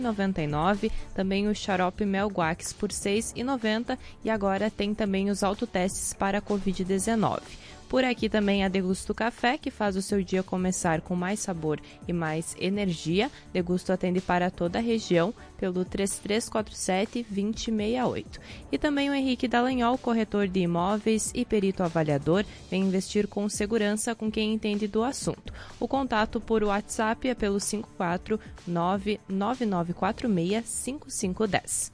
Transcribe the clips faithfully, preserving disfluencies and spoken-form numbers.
noventa e nove, também o xarope Mel Guax por seis e noventa e agora tem também os autotestes para a covid dezenove. Por aqui também a Degusto Café, que faz o seu dia começar com mais sabor e mais energia. Degusto atende para toda a região pelo três três quatro sete, dois zero seis oito. E também o Henrique Dallagnol, corretor de imóveis e perito avaliador, vem investir com segurança com quem entende do assunto. O contato por WhatsApp é pelo cinco quatro nove nove nove quatro seis cinco cinco um zero.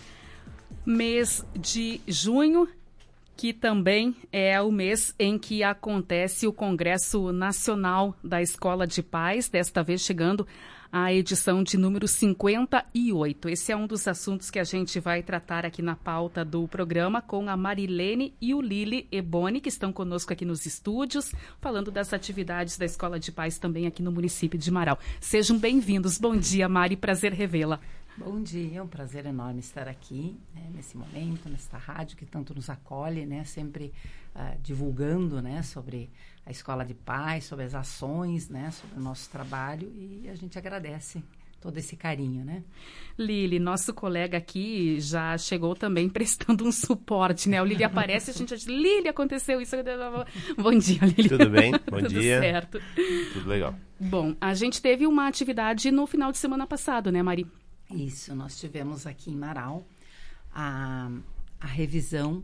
Mês de junho, que também é o mês em que acontece o Congresso Nacional da Escola de Pais, desta vez chegando à edição de número cinquenta e oito. Esse é um dos assuntos que a gente vai tratar aqui na pauta do programa com a Marilene e o Lili Eboni, que estão conosco aqui nos estúdios, falando das atividades da Escola de Pais também aqui no município de Marau. Sejam bem-vindos. Bom dia, Mari. Prazer revê-la. Bom dia, é um prazer enorme estar aqui, né, nesse momento, nesta rádio que tanto nos acolhe, né, sempre uh, divulgando, né, sobre a Escola de Pais, sobre as ações, né, sobre o nosso trabalho, e a gente agradece todo esse carinho, né? Lili, nosso colega aqui já chegou também prestando um suporte, né? O Lili aparece e a gente diz, Lili, aconteceu isso. Bom dia, Lili. Tudo bem? Bom Tudo dia. Tudo certo. Tudo legal. Bom, a gente teve uma atividade no final de semana passado, né, Mari? Isso, nós tivemos aqui em Marau a, a revisão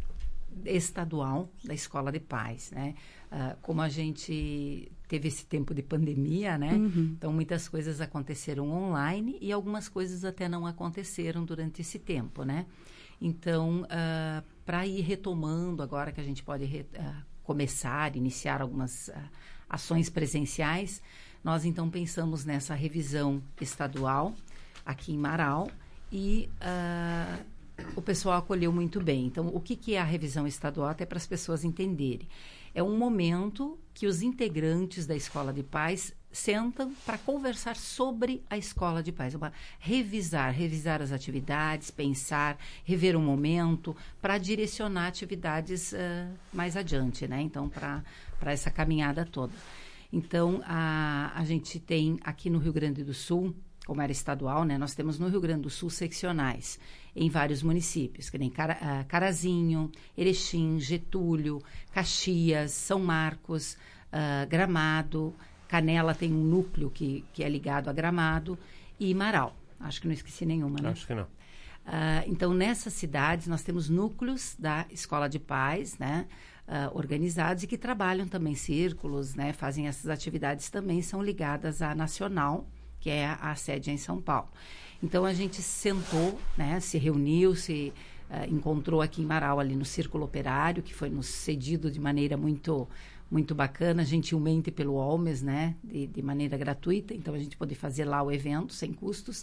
estadual da Escola de Pais, né? Uh, como a gente teve esse tempo de pandemia, né? Uhum. Então, muitas coisas aconteceram online e algumas coisas até não aconteceram durante esse tempo, né? Então, uh, para ir retomando, agora que a gente pode re, uh, começar, iniciar algumas uh, ações presenciais, nós, então, pensamos nessa revisão estadual aqui em Marau, e uh, o pessoal acolheu muito bem. Então, o que, que é a revisão estadual, até para as pessoas entenderem? É um momento que os integrantes da Escola de Pais sentam para conversar sobre a Escola de Pais, uma, revisar, revisar as atividades, pensar, rever o momento, para direcionar atividades uh, mais adiante, né? Então, para para essa caminhada toda. Então, a, a gente tem aqui no Rio Grande do Sul, como era estadual, né? Nós temos no Rio Grande do Sul seccionais em vários municípios, que nem Cara, uh, Carazinho, Erechim, Getúlio, Caxias, São Marcos, uh, Gramado, Canela tem um núcleo que, que é ligado a Gramado, e Marau. Acho que não esqueci nenhuma, né? Acho que não. Uh, então, nessas cidades, nós temos núcleos da Escola de Pais, né? Uh, organizados e que trabalham também círculos, né? Fazem essas atividades também, são ligadas à Nacional, que é a, a sede em São Paulo. Então, a gente sentou, né, se reuniu, se uh, encontrou aqui em Marau, ali no Círculo Operário, que foi nos cedido de maneira muito, muito bacana, gentilmente pelo Olmes, né, de, de maneira gratuita. Então, a gente pôde fazer lá o evento, sem custos.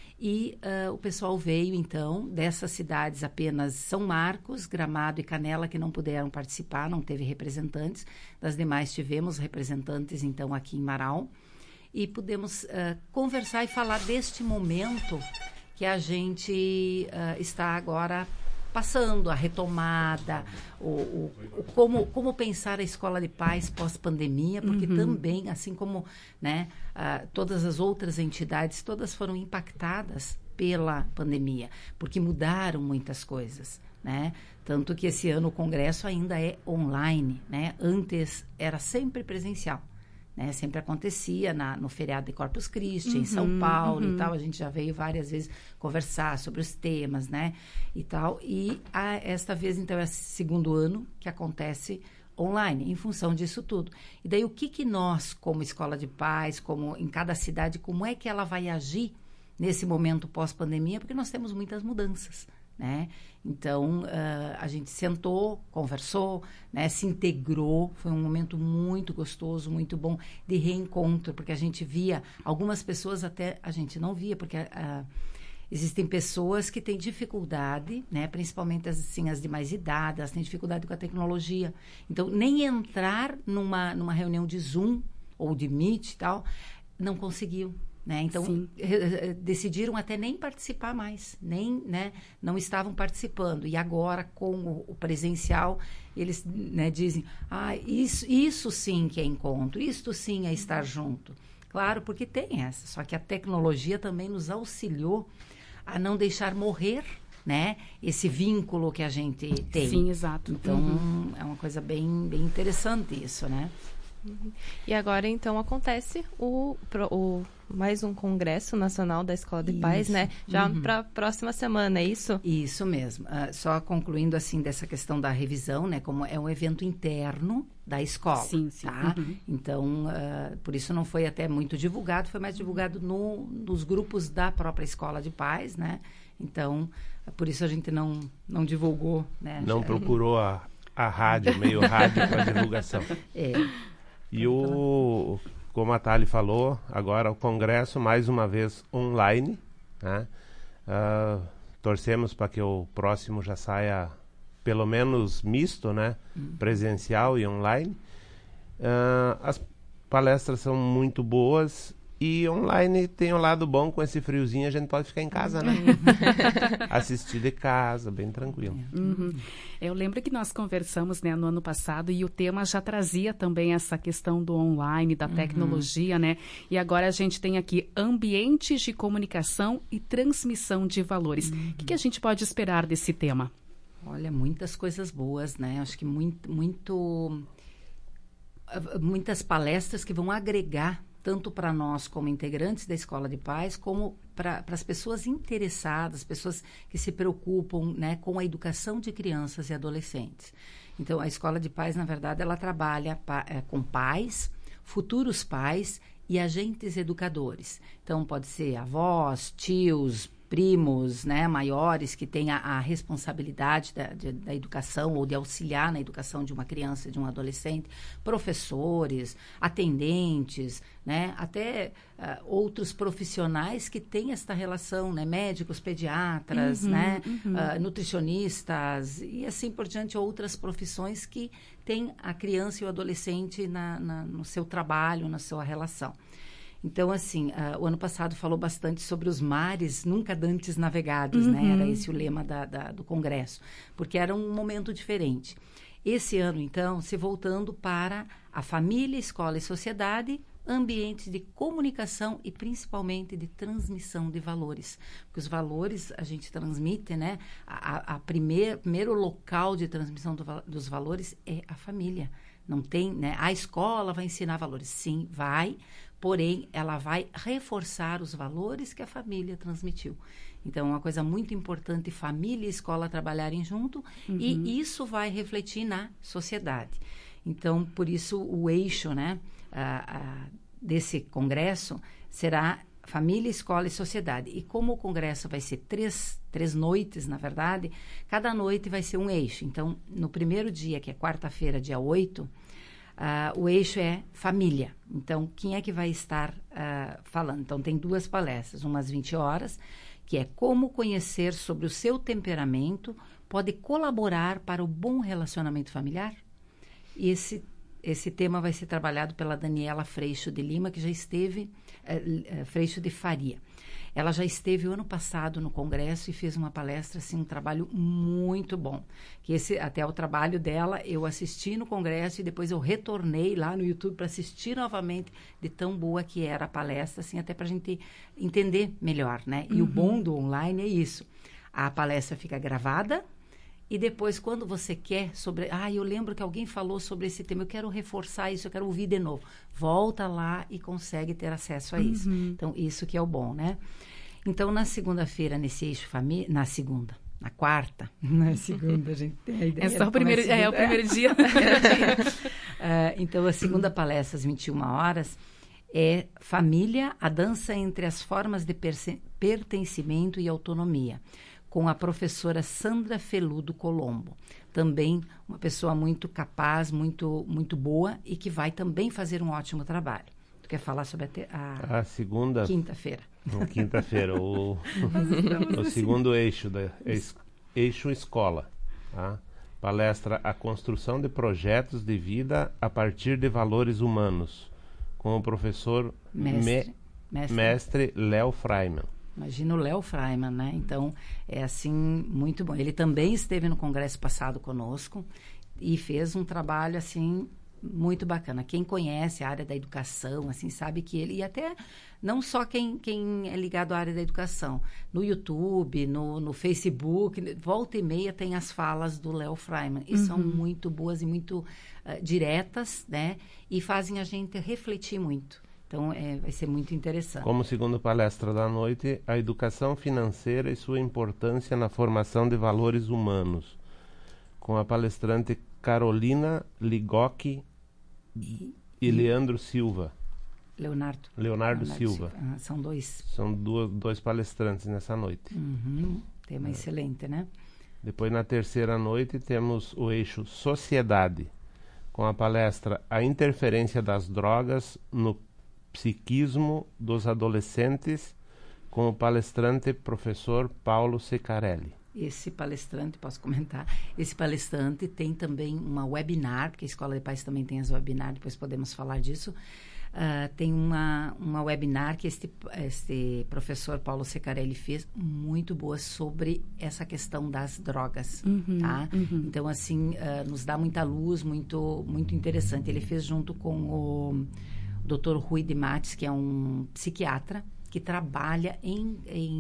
E uh, o pessoal veio, então, dessas cidades apenas São Marcos, Gramado e Canela, que não puderam participar, não teve representantes. Das demais tivemos representantes, então, aqui em Marau. E pudemos uh, conversar e falar deste momento que a gente uh, está agora passando, a retomada, o, o, o como, como pensar a Escola de Pais pós-pandemia, porque uhum. também, assim como, né, uh, todas as outras entidades, todas foram impactadas pela pandemia, porque mudaram muitas coisas, né? Tanto que esse ano o congresso ainda é online, né? Antes era sempre presencial. Né, sempre acontecia na, no feriado de Corpus Christi, uhum, em São Paulo uhum. e tal. A gente já veio várias vezes conversar sobre os temas, né, e tal. E a, esta vez, então, é o segundo ano que acontece online, em função disso tudo. E daí, o que que nós, como Escola de Pais, como em cada cidade, como é que ela vai agir nesse momento pós-pandemia? Porque nós temos muitas mudanças, né? Então, uh, a gente sentou, conversou, né, se integrou, foi um momento muito gostoso, muito bom de reencontro, porque a gente via, algumas pessoas até a gente não via, porque uh, existem pessoas que têm dificuldade, né, principalmente as, assim, as de mais idade, elas têm dificuldade com a tecnologia. Então, nem entrar numa, numa reunião de Zoom ou de Meet e tal, não conseguiu. Né? Então, re- decidiram até nem participar mais, nem, né, não estavam participando. E agora, com o, o presencial, eles, né, dizem, ah, isso, isso sim que é encontro, isso sim é estar junto. Claro, porque tem essa. Só que a tecnologia também nos auxiliou a não deixar morrer, né, esse vínculo que a gente tem. Sim, exato. Então, uhum. é uma coisa bem, bem interessante isso, né? Uhum. E agora, então, acontece o, o, mais um Congresso Nacional da Escola de Pais, né? Já uhum. para a próxima semana, é isso? Isso mesmo. Uh, só concluindo, assim, dessa questão da revisão, né? Como é um evento interno da escola, sim, sim. Tá? Uhum. Então, uh, por isso não foi até muito divulgado, foi mais divulgado no, nos grupos da própria Escola de Pais, né? Então, por isso a gente não, não divulgou, né? Não procurou a, a rádio, meio rádio para divulgação. É. E o, como a Thali falou, agora o congresso mais uma vez online, né? Uh, torcemos para que o próximo já saia pelo menos misto, né? Uhum. Presencial e online. Uh, as palestras são muito boas e online tem um lado bom, com esse friozinho a gente pode ficar em casa, né? Assistir de casa, bem tranquilo. Uhum. Eu lembro que nós conversamos, né, no ano passado e o tema já trazia também essa questão do online, da uhum. tecnologia, né? E agora a gente tem aqui ambientes de comunicação e transmissão de valores. Uhum. O que, que a gente pode esperar desse tema? Olha, muitas coisas boas, né? Acho que muito, muito, muitas palestras que vão agregar tanto para nós como integrantes da Escola de Pais, como para as pessoas interessadas, pessoas que se preocupam, né, com a educação de crianças e adolescentes. Então, a Escola de Pais, na verdade, ela trabalha pa, é, com pais, futuros pais e agentes educadores. Então, pode ser avós, tios, primos, né, maiores que têm a, a responsabilidade da, de, da educação ou de auxiliar na educação de uma criança, de um adolescente, professores, atendentes, né, até uh, outros profissionais que têm esta relação, né, médicos, pediatras, uhum, né, uhum. Uh, nutricionistas e assim por diante, outras profissões que têm a criança e o adolescente na, na, no seu trabalho, na sua relação. Então, assim, uh, o ano passado falou bastante sobre os mares nunca dantes navegados, uhum. né? Era esse o lema da, da, do Congresso, porque era um momento diferente. Esse ano, então, se voltando para a família, escola e sociedade, ambientes de comunicação e principalmente de transmissão de valores. Porque os valores a gente transmite, né? A, a primeir, primeiro local de transmissão do, dos valores é a família. Não tem, né? A escola vai ensinar valores. Sim, vai. Porém, ela vai reforçar os valores que a família transmitiu. Então, é uma coisa muito importante, família e escola trabalharem junto, uhum. e isso vai refletir na sociedade. Então, por isso, o eixo, né, a, a, desse congresso será família, escola e sociedade. E como o congresso vai ser três, três noites, na verdade, cada noite vai ser um eixo. Então, no primeiro dia, que é quarta-feira, dia oito, Uh, o eixo é família. Então, quem é que vai estar uh, falando? Então, tem duas palestras, umas vinte horas, que é como conhecer sobre o seu temperamento pode colaborar para o bom relacionamento familiar. E esse, esse tema vai ser trabalhado pela Daniela Freixo de Lima, que já esteve, uh, uh, Freixo de Faria. Ela já esteve o ano passado no congresso e fez uma palestra, assim, um trabalho muito bom. Que esse, até o trabalho dela, eu assisti no congresso e depois eu retornei lá no YouTube para assistir novamente, de tão boa que era a palestra, assim, até para a gente entender melhor, né? E uhum. o bom do online é isso. A palestra fica gravada e depois, quando você quer sobre... Ah, eu lembro que alguém falou sobre esse tema, eu quero reforçar isso, eu quero ouvir de novo. Volta lá e consegue ter acesso a isso. Uhum. Então, isso que é o bom, né? Então, na segunda-feira, nesse eixo família... Na segunda, na quarta, na segunda, a gente tem a ideia. É só o primeiro, é, é o primeiro dia. uh, então, a segunda palestra, às vinte e uma horas, é Família, a dança entre as formas de pertencimento e autonomia, com a professora Sandra Feludo Colombo. Também uma pessoa muito capaz, muito, muito boa e que vai também fazer um ótimo trabalho. Tu quer falar sobre a, te, a, a segunda... Quinta-feira. Quinta-feira, o, o segundo eixo, da, eixo escola. Tá? Palestra A Construção de Projetos de Vida a partir de Valores Humanos, com o professor Mestre, me, mestre. mestre Léo Freiman. Imagina o Léo Freiman, né? Então, é assim, muito bom. Ele também esteve no congresso passado conosco e fez um trabalho, assim, muito bacana. Quem conhece a área da educação, assim, sabe que ele... E até não só quem, quem é ligado à área da educação. No YouTube, no, no Facebook, volta e meia tem as falas do Léo Freiman. E uhum. são muito boas e muito uh, diretas, né? E fazem a gente refletir muito. Então, é, vai ser muito interessante. Como segunda palestra da noite, a educação financeira e sua importância na formação de valores humanos. Com a palestrante Carolina Ligocchi e, e Leandro Silva. Leonardo. Leonardo, Leonardo Silva. Silva. Ah, são dois. São duas, dois palestrantes nessa noite. Uhum. Tema é. excelente, né? Depois, na terceira noite, temos o eixo Sociedade, com a palestra A Interferência das Drogas no Psiquismo dos Adolescentes, com o palestrante professor Paulo Secarelli. Esse palestrante, posso comentar, esse palestrante tem também uma webinar, porque a Escola de Pais também tem as webinars, depois podemos falar disso. Uh, tem uma, uma webinar que este, este professor Paulo Secarelli fez, muito boa, sobre essa questão das drogas, uhum, tá? Uhum. Então, assim, uh, nos dá muita luz, muito, muito interessante. Ele fez junto com o doutor Rui de Mates, que é um psiquiatra, que trabalha em...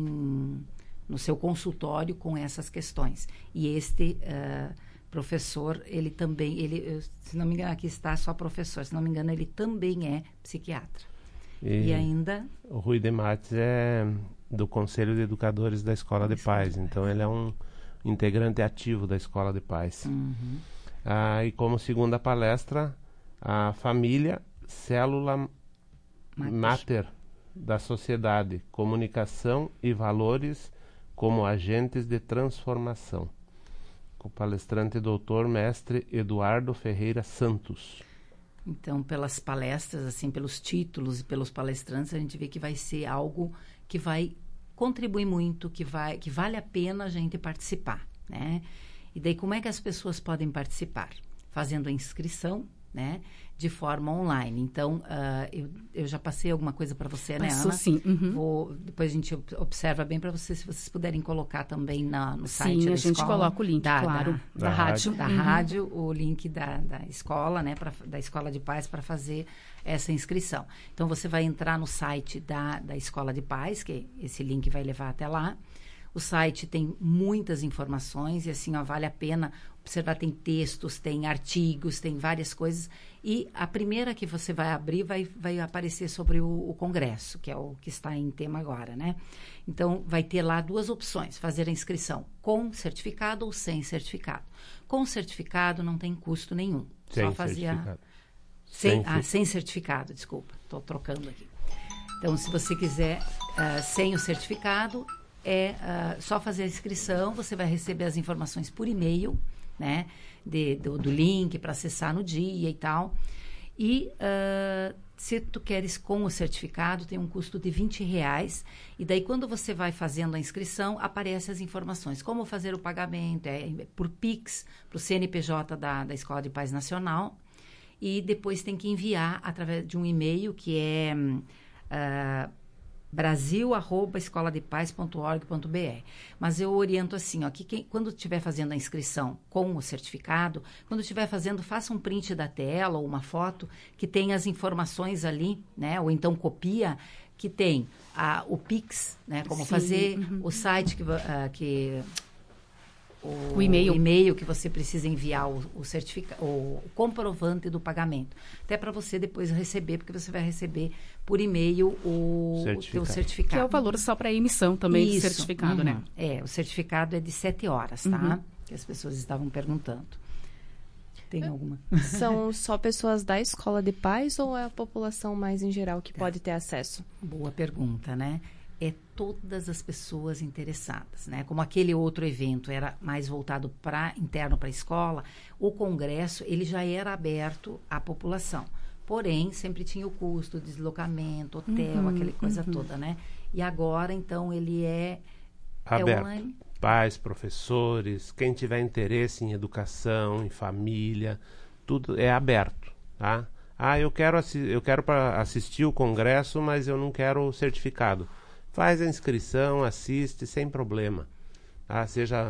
em no seu consultório com essas questões. E este uh, professor, ele também, ele, se não me engano, aqui está só professor, se não me engano, ele também é psiquiatra. E, e ainda... O Rui de Mates é do Conselho de Educadores da Escola de Pais, então ele é um integrante ativo da Escola de Pais. Uhum. Ah, e como segunda palestra, a família, célula Mater, Mater da sociedade, comunicação e valores como agentes de transformação. Com o palestrante doutor mestre Eduardo Ferreira Santos. Então, pelas palestras, assim, pelos títulos e pelos palestrantes, a gente vê que vai ser algo que vai contribuir muito, que, vai, que vale a pena a gente participar, né? E daí, como é que as pessoas podem participar? Fazendo a inscrição, né? De forma online. Então, uh, eu, eu já passei alguma coisa para você, né, Passou, Ana? Sim. Uhum. Vou, depois a gente observa bem para vocês, se vocês puderem colocar também na, no site sim, da a gente escola, coloca o link, da, claro, da, da, da rádio. Da uhum. rádio, o link da, da escola, né, pra, da Escola de Pais, para fazer essa inscrição. Então, você vai entrar no site da, da Escola de Pais, que esse link vai levar até lá. O site tem muitas informações e, assim, ó, vale a pena observar. Tem textos, tem artigos, tem várias coisas. E a primeira que você vai abrir vai, vai aparecer sobre o, o congresso, que é o que está em tema agora, né? Então, vai ter lá duas opções. Fazer a inscrição com certificado ou sem certificado. Com certificado não tem custo nenhum. Sem Só fazia... certificado. Sem, sem, ah, sem certificado, desculpa. Estou trocando aqui. Então, se você quiser uh, sem o certificado... é uh, só fazer a inscrição, você vai receber as informações por e-mail, né, de, do, do link para acessar no dia e tal. E uh, se tu queres com o certificado, tem um custo de vinte reais. E daí, quando você vai fazendo a inscrição, aparecem as informações. Como fazer o pagamento, é por Pix, para o C N P J da, da Escola de Pais Nacional. E depois tem que enviar através de um e-mail que é... Uh, brasil arroba escola de pais ponto org ponto b r. Mas eu oriento assim, ó, que quem, quando estiver fazendo a inscrição com o certificado, quando estiver fazendo, faça um print da tela ou uma foto que tenha as informações ali, né? Ou então copia, que tem a, o Pix, né? Como Sim, fazer, uhum. o site que... Uh, que O, o e-mail. o e-mail que você precisa enviar o, o certificado, o comprovante do pagamento. Até para você depois receber, porque você vai receber por e-mail o certificado. o certificado. Que é o valor só para a emissão também Isso. do certificado, uhum. né? É, o certificado é de sete horas, tá? Uhum. Que as pessoas estavam perguntando. Tem alguma? São só pessoas da Escola de Pais ou é a população mais em geral que tá. pode ter acesso? Boa pergunta, né? É todas as pessoas interessadas, né? Como aquele outro evento era mais voltado para interno para a escola, o congresso ele já era aberto à população. Porém, sempre tinha o custo, deslocamento, hotel, uhum, aquela coisa uhum. toda, né? E agora, então, ele é aberto. É online. Pais, professores, quem tiver interesse em educação, em família, tudo é aberto, tá? Ah, eu quero, assi- eu quero para assistir o congresso, mas eu não quero o certificado. Faz a inscrição, assiste, sem problema. Tá? Seja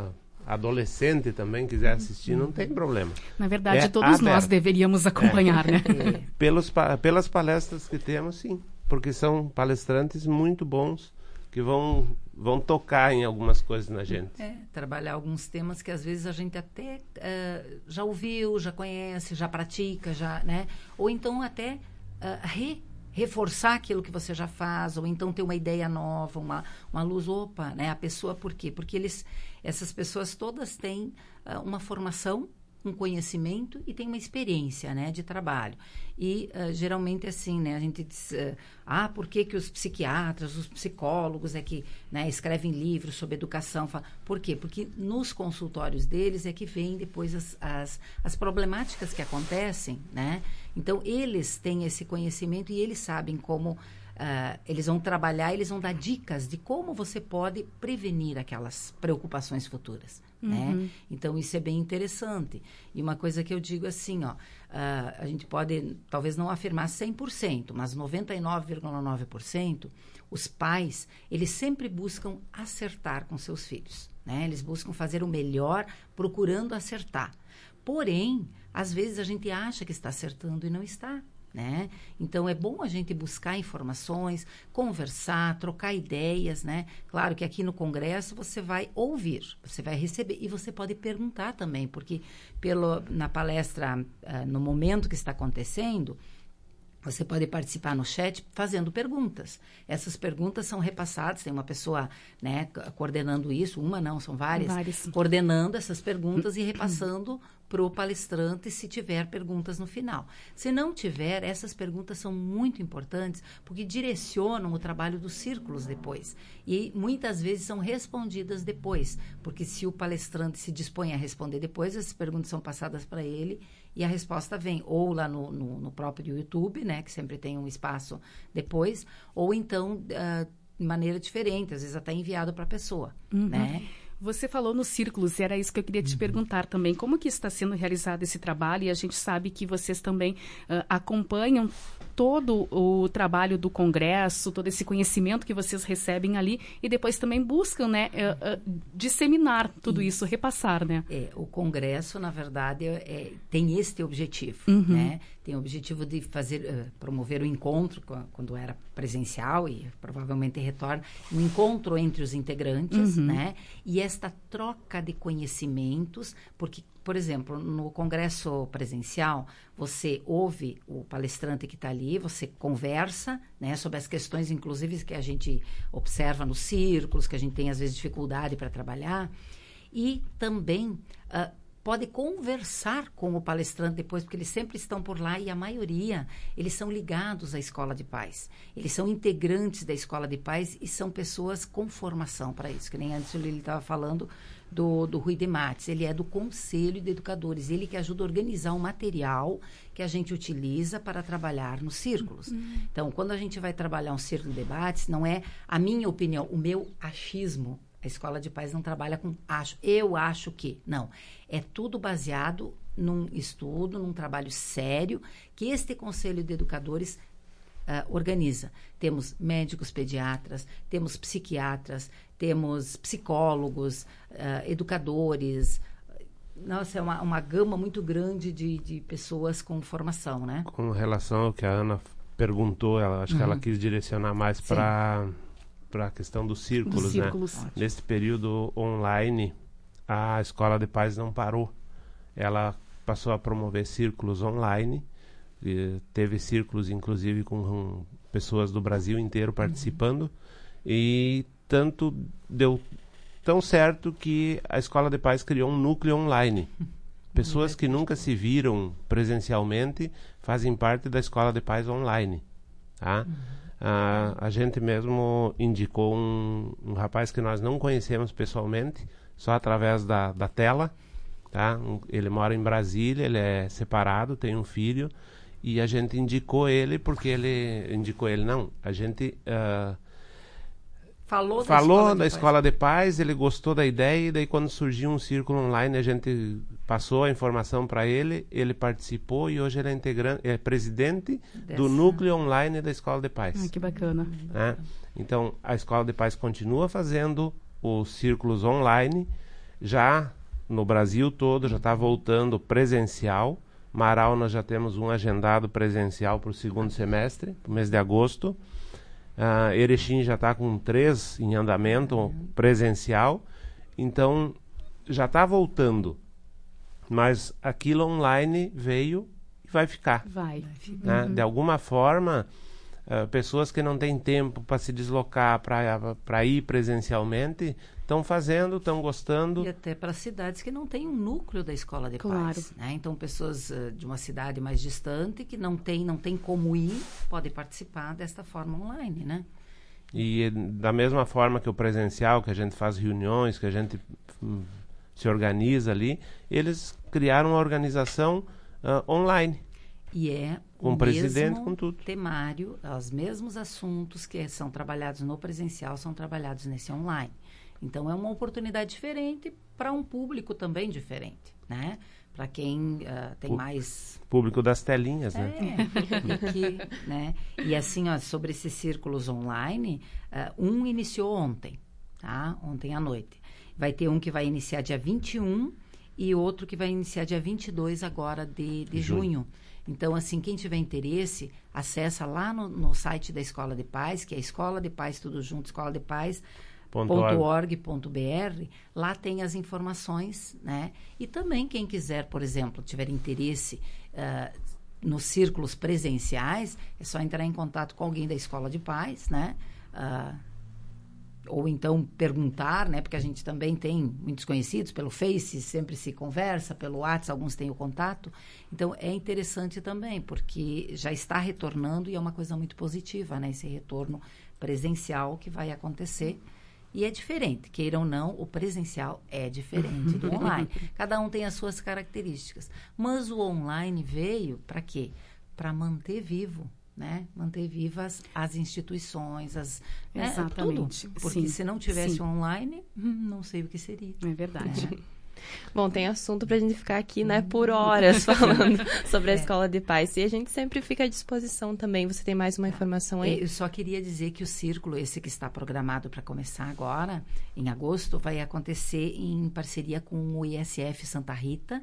adolescente também quiser assistir, não tem problema. Na verdade, É todos aberto. nós deveríamos acompanhar, É. né? Pelos, pa- pelas palestras que temos, sim. Porque são palestrantes muito bons que vão, vão tocar em algumas coisas na gente. É, trabalhar alguns temas que às vezes a gente até uh, já ouviu, já conhece, já pratica, já, né? Ou então até uh, re, reforçar aquilo que você já faz, ou então ter uma ideia nova, uma, uma luz, opa, né? A pessoa, por quê? Porque eles, essas pessoas todas têm uh, uma formação, um conhecimento e tem uma experiência, né, de trabalho. E uh, geralmente assim, né, a gente diz, uh, ah, por que que os psiquiatras, os psicólogos é que, né, escrevem livros sobre educação? Fala, por quê? Porque nos consultórios deles é que vem depois as, as, as problemáticas que acontecem, né? Então, eles têm esse conhecimento e eles sabem como Uh, eles vão trabalhar, eles vão dar dicas de como você pode prevenir aquelas preocupações futuras, uhum. né? Então, isso é bem interessante. E uma coisa que eu digo assim, ó, uh, a gente pode, talvez não afirmar cem por cento, mas noventa e nove vírgula nove por cento, os pais, eles sempre buscam acertar com seus filhos, né? Eles buscam fazer o melhor, procurando acertar. Porém, às vezes a gente acha que está acertando e não está. Né? Então, é bom a gente buscar informações, conversar, trocar ideias, né? Claro que aqui no Congresso você vai ouvir, você vai receber e você pode perguntar também, porque pelo, na palestra, uh, no momento que está acontecendo, você pode participar no chat fazendo perguntas. Essas perguntas são repassadas, tem uma pessoa, né, coordenando isso, uma não, são várias, várias. coordenando essas perguntas e repassando para o palestrante se tiver perguntas no final. Se não tiver, essas perguntas são muito importantes porque direcionam o trabalho dos círculos depois. E muitas vezes são respondidas depois, porque se o palestrante se dispõe a responder depois, essas perguntas são passadas para ele e a resposta vem ou lá no, no, no próprio YouTube, né, que sempre tem um espaço depois, ou então uh, de maneira diferente, às vezes até enviado para a pessoa, uhum. né? Você falou nos círculos, e era isso que eu queria te uhum. perguntar também. Como que está sendo realizado esse trabalho? E a gente sabe que vocês também uh, acompanham todo o trabalho do Congresso, todo esse conhecimento que vocês recebem ali, e depois também buscam, né, uh, uh, disseminar tudo isso. isso, repassar, né? É, o Congresso, na verdade, é, tem este objetivo, uhum. né? Tem o objetivo de fazer, uh, promover o encontro, quando era presencial, e provavelmente retorna, um encontro entre os integrantes, uhum. né? E esta troca de conhecimentos, porque, por exemplo, no congresso presencial, você ouve o palestrante que está ali, você conversa, né, sobre as questões, inclusive, que a gente observa nos círculos, que a gente tem, às vezes, dificuldade para trabalhar, e também uh, pode conversar com o palestrante depois, porque eles sempre estão por lá e a maioria, eles são ligados à Escola de Paz. Eles são integrantes da Escola de Paz e são pessoas com formação para isso, que nem antes ele estava falando do, do Rui de Mates. Ele é do Conselho de Educadores, ele que ajuda a organizar o material que a gente utiliza para trabalhar nos círculos. Uhum. Então, quando a gente vai trabalhar um círculo de debates, não é a minha opinião, o meu achismo. A Escola de Paz não trabalha com acho, eu acho que. Não. É tudo baseado num estudo, num trabalho sério, que este Conselho de Educadores uh, organiza. Temos médicos pediatras, temos psiquiatras, temos psicólogos, uh, educadores. Nossa, é uma, uma gama muito grande de, de pessoas com formação, né? Com relação ao que a Ana perguntou, ela, acho uhum. que ela quis direcionar mais para... para a questão dos círculos, dos círculos. Né? Nesse período online, a Escola de Paz não parou. Ela passou a promover círculos online, e teve círculos, inclusive, com um, pessoas do Brasil inteiro participando, uhum. e tanto deu tão certo que a Escola de Paz criou um núcleo online. Pessoas que nunca se viram presencialmente fazem parte da Escola de Paz online, tá? Uhum. Uh, a gente mesmo indicou um, um rapaz que nós não conhecemos pessoalmente, só através da, da tela, tá? Um, ele mora em Brasília, ele é separado, tem um filho, e a gente indicou ele porque ele... Indicou ele, não. A gente uh, falou da, falou escola, da de escola de Paz, ele gostou da ideia, e daí quando surgiu um círculo online, a gente passou a informação para ele, ele participou e hoje ele é, integrante, é presidente Dessa. do núcleo online da Escola de Paz. Ah, que bacana. Né? Então, a Escola de Paz continua fazendo os círculos online, Já no Brasil todo já está voltando presencial. Marau nós já temos um agendado presencial para o segundo semestre, no mês de agosto. Uh, Erechim já está com três em andamento presencial. Então já está voltando. Mas aquilo online veio e vai ficar. Vai. Né? Uhum. De alguma forma, uh, pessoas que não têm tempo para se deslocar, para ir presencialmente, estão fazendo, estão gostando. E até para cidades que não têm um núcleo da escola de Claro. pais. Né? Então, pessoas uh, de uma cidade mais distante que não tem, não tem como ir, podem participar desta forma online, né? E da mesma forma que o presencial, que a gente faz reuniões, que a gente hum, se organiza ali, eles criaram uma organização uh, online. E é com o presidente, com tudo. Temário, os mesmos assuntos que são trabalhados no presencial são trabalhados nesse online. Então, é uma oportunidade diferente para um público também diferente, né? Para quem uh, tem o mais... Público das telinhas, né? É, que, né? E assim, ó, sobre esses círculos online, uh, um iniciou ontem, tá? Ontem à noite. Vai ter um que vai iniciar dia vinte e um e outro que vai iniciar dia vinte e dois agora de, de junho. junho. Então, assim, quem tiver interesse, acessa lá no, no site da Escola de Pais, que é Escola de Pais, tudo junto, escola de pais ponto org ponto b r. Lá tem as informações, né? E também quem quiser, por exemplo, tiver interesse uh, nos círculos presenciais, é só entrar em contato com alguém da Escola de Pais, né? Uh, ou então perguntar, né? Porque a gente também tem muitos conhecidos pelo Face, sempre se conversa, pelo WhatsApp, alguns têm o contato. Então, é interessante também, porque já está retornando e é uma coisa muito positiva, né? Esse retorno presencial que vai acontecer. E é diferente, queira ou não, o presencial é diferente do online. Cada um tem as suas características. Mas o online veio para quê? Para manter vivo, né? Manter vivas as instituições, as, né? Exatamente. Tudo. Porque Sim. se não tivesse Sim. online, não sei o que seria. É verdade. É. Bom, tem assunto pra gente ficar aqui, né, por horas falando sobre a É. Escola de Pais. E a gente sempre fica à disposição também. Você tem mais uma informação aí? Eu só queria dizer que o círculo, esse que está programado para começar agora, em agosto, vai acontecer em parceria com o I S F Santa Rita,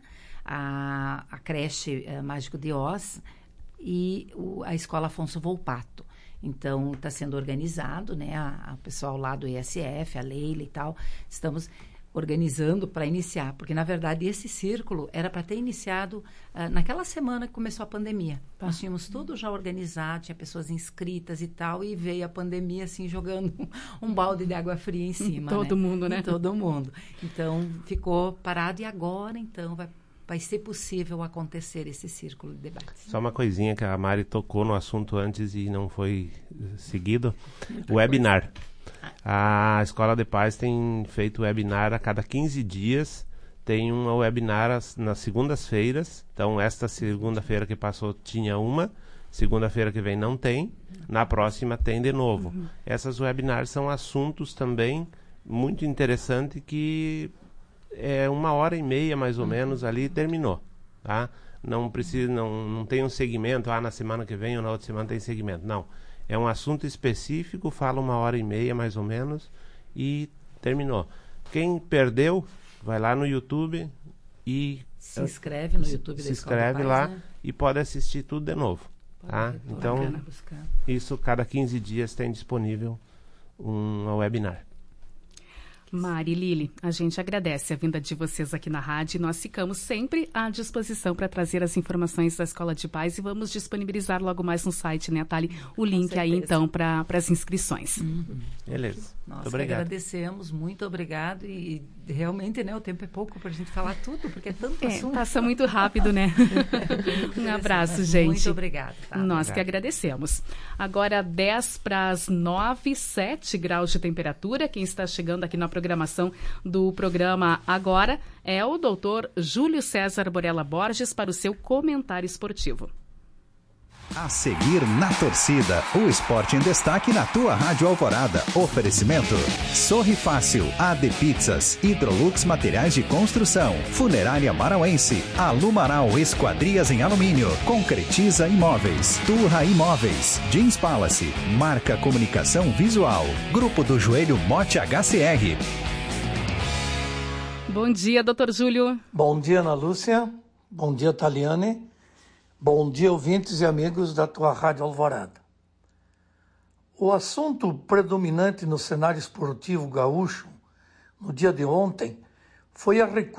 a, a creche uh, Mágico de Oz e o, a Escola Afonso Volpato. Então, está sendo organizado, né, a, a pessoal lá do I S F, a Leila e tal, estamos organizando para iniciar, porque na verdade esse círculo era para ter iniciado uh, naquela semana que começou a pandemia. Tá. Nós tínhamos tudo já organizado, tinha pessoas inscritas e tal, e veio a pandemia assim jogando um balde de água fria em cima. Todo né? mundo, né? Em todo mundo. Então ficou parado e agora então vai, vai ser possível acontecer esse círculo de debate. Só uma coisinha que a Mari tocou no assunto antes e não foi seguido. O webinar. A Escola de Pais tem feito webinar a cada quinze dias. Tem um webinar as, nas segundas-feiras. Então, esta segunda-feira que passou tinha uma. Segunda-feira que vem não tem. Na próxima tem de novo. Uhum. Essas webinars são assuntos também muito interessantes que é uma hora e meia mais ou uhum. menos ali e terminou. Tá? Não precisa, não, não tem um segmento. Ah, na semana que vem ou na outra semana tem segmento. Não. É um assunto específico, fala uma hora e meia mais ou menos e terminou. Quem perdeu, vai lá no YouTube e se inscreve no YouTube se da Escola inscreve de lá, Pais, né? E pode assistir tudo de novo. Tá? Então, isso cada quinze dias tem disponível um webinar. Mari, Lili, a gente agradece a vinda de vocês aqui na rádio. Nós ficamos sempre à disposição para trazer as informações da Escola de Pais e vamos disponibilizar logo mais no site, né, Thali, o link aí, então, para as inscrições. Uhum. Beleza. Nós muito obrigado. agradecemos, muito obrigado. E realmente, né, o tempo é pouco para a gente falar tudo, porque é tanto é, assunto. Passa muito rápido, né? Um abraço, gente. Muito obrigada. Tá? Nós obrigado. que agradecemos. Agora, dez para as nove, sete graus de temperatura. Quem está chegando aqui na programação do programa agora é o doutor Júlio César Borella Borges para o seu comentário esportivo. A seguir na torcida, o esporte em destaque na tua Rádio Alvorada. Oferecimento Sorri Fácil, A D Pizzas, Hidrolux Materiais de Construção, Funerária Marauense, Alumaral Esquadrias em Alumínio, Concretiza Imóveis, Turra Imóveis, Jeans Palace, Marca Comunicação Visual, Grupo do Joelho Mote H C R. Bom dia, doutor Júlio. Bom dia, Ana Lúcia. Bom dia, Taliane. Bom dia, ouvintes e amigos da tua Rádio Alvorada. O assunto predominante no cenário esportivo gaúcho no dia de ontem foi a recuperação